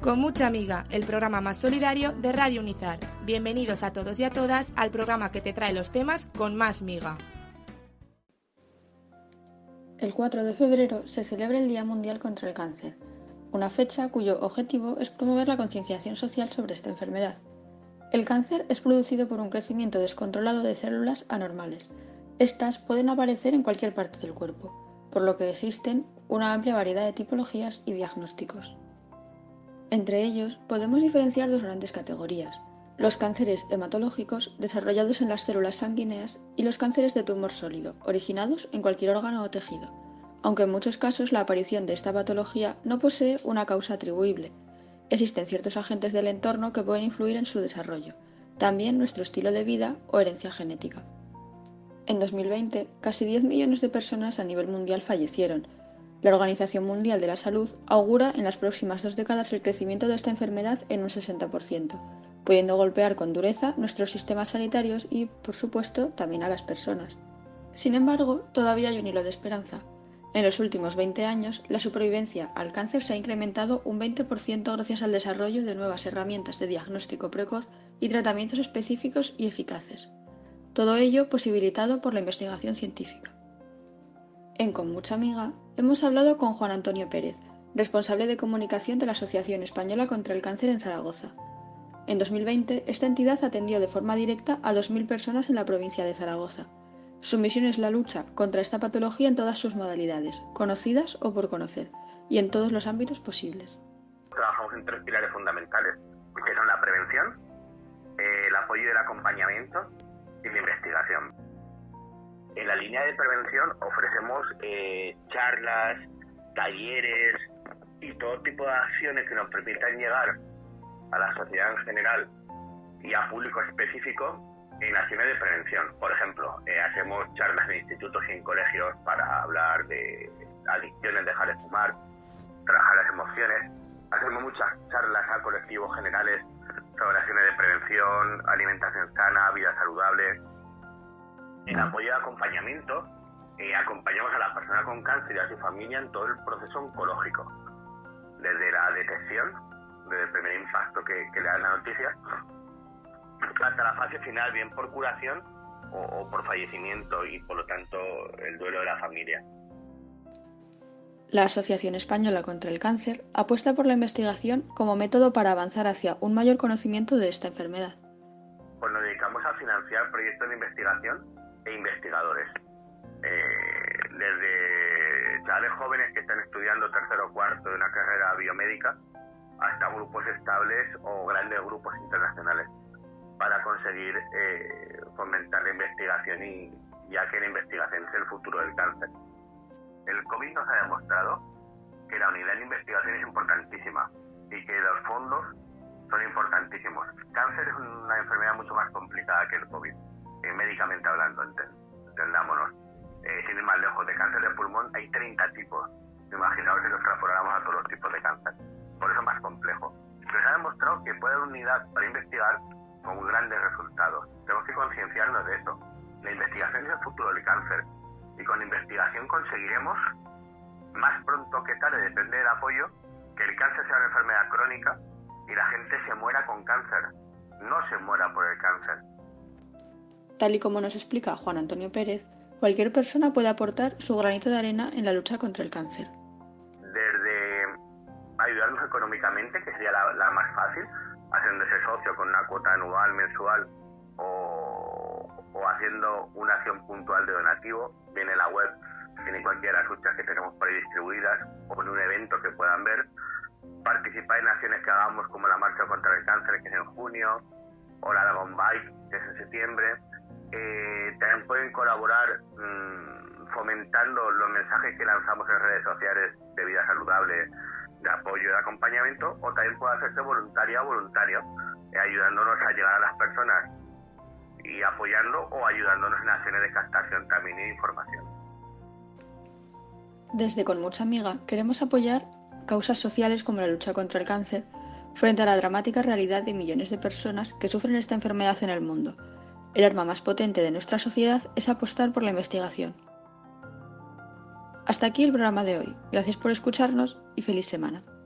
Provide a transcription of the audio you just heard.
Con mucha amiga, el programa más solidario de Radio Unizar. Bienvenidos a todos y a todas al programa que te trae los temas con más miga. El 4 de febrero se celebra el Día Mundial contra el Cáncer, una fecha cuyo objetivo es promover la concienciación social sobre esta enfermedad. El cáncer es producido por un crecimiento descontrolado de células anormales. Estas pueden aparecer en cualquier parte del cuerpo, por lo que existen una amplia variedad de tipologías y diagnósticos. Entre ellos, podemos diferenciar dos grandes categorías: los cánceres hematológicos, desarrollados en las células sanguíneas, y los cánceres de tumor sólido, originados en cualquier órgano o tejido, aunque en muchos casos la aparición de esta patología no posee una causa atribuible. Existen ciertos agentes del entorno que pueden influir en su desarrollo, también nuestro estilo de vida o herencia genética. En 2020, casi 10 millones de personas a nivel mundial fallecieron. La Organización Mundial de la Salud augura en las próximas 2 décadas el crecimiento de esta enfermedad en un 60%, pudiendo golpear con dureza nuestros sistemas sanitarios y, por supuesto, también a las personas. Sin embargo, todavía hay un hilo de esperanza. En los últimos 20 años, la supervivencia al cáncer se ha incrementado un 20% gracias al desarrollo de nuevas herramientas de diagnóstico precoz y tratamientos específicos y eficaces. Todo ello posibilitado por la investigación científica. En Con Mucha Amiga hemos hablado con Juan Antonio Pérez, responsable de comunicación de la Asociación Española contra el Cáncer en Zaragoza. En 2020, esta entidad atendió de forma directa a 2.000 personas en la provincia de Zaragoza. Su misión es la lucha contra esta patología en todas sus modalidades, conocidas o por conocer, y en todos los ámbitos posibles. Trabajamos en 3 pilares fundamentales, que son la prevención, el apoyo y el acompañamiento y la investigación. En la línea de prevención ofrecemos charlas, talleres y todo tipo de acciones que nos permitan llegar a la sociedad en general y a público específico en acciones de prevención. Por ejemplo, hacemos charlas en institutos y en colegios para hablar de adicciones, dejar de fumar, trabajar las emociones. Hacemos muchas charlas a colectivos generales sobre acciones de prevención, alimentación sana, vida saludable. En apoyo y acompañamiento, acompañamos a la persona con cáncer y a su familia en todo el proceso oncológico, desde la detección, desde el primer impacto que le da la noticia, hasta la fase final, bien por curación o por fallecimiento y por lo tanto el duelo de la familia. La Asociación Española contra el Cáncer apuesta por la investigación como método para avanzar hacia un mayor conocimiento de esta enfermedad. Pues nos dedicamos a financiar proyectos de investigación e investigadores. Desde chavales jóvenes que están estudiando tercero o cuarto de una carrera biomédica hasta grupos estables o grandes grupos internacionales para conseguir fomentar la investigación y ya que la investigación es el futuro del cáncer. El COVID nos ha demostrado que la unidad de investigación es importantísima y que los fondos son importantísimos. Cáncer es una enfermedad mucho más complicada que el COVID, médicamente hablando, entendámonos. Sin ir más lejos, de cáncer de pulmón hay 30 tipos. Imaginaos si nos transformamos a todos los tipos de cáncer. Por eso es más complejo. Pero se ha demostrado que puede haber unidad para investigar con grandes resultados. Tenemos que concienciarnos de eso. La investigación es el futuro del cáncer. Y con la investigación conseguiremos, más pronto que tarde, depende del apoyo, que el cáncer sea una enfermedad crónica y la gente se muera con cáncer, no se muera por el cáncer. Tal y como nos explica Juan Antonio Pérez, cualquier persona puede aportar su granito de arena en la lucha contra el cáncer. Desde ayudarnos económicamente, que sería la más fácil, haciéndose socio con una cuota anual, mensual o haciendo una acción puntual de donativo, bien en la web, en cualquiera de las luchas que tenemos por ahí distribuidas o en un evento que puedan ver, participar en acciones que hagamos como la Marcha contra el Cáncer, que es en junio, o la Dragon Bike, que es en septiembre. También pueden colaborar fomentando los mensajes que lanzamos en redes sociales de vida saludable, de apoyo y de acompañamiento, o también puede hacerse voluntaria o voluntario, ayudándonos a llegar a las personas y apoyando o ayudándonos en acciones de captación también y de información. Desde Con Mucha Amiga queremos apoyar causas sociales como la lucha contra el cáncer frente a la dramática realidad de millones de personas que sufren esta enfermedad en el mundo. El arma más potente de nuestra sociedad es apostar por la investigación. Hasta aquí el programa de hoy. Gracias por escucharnos y feliz semana.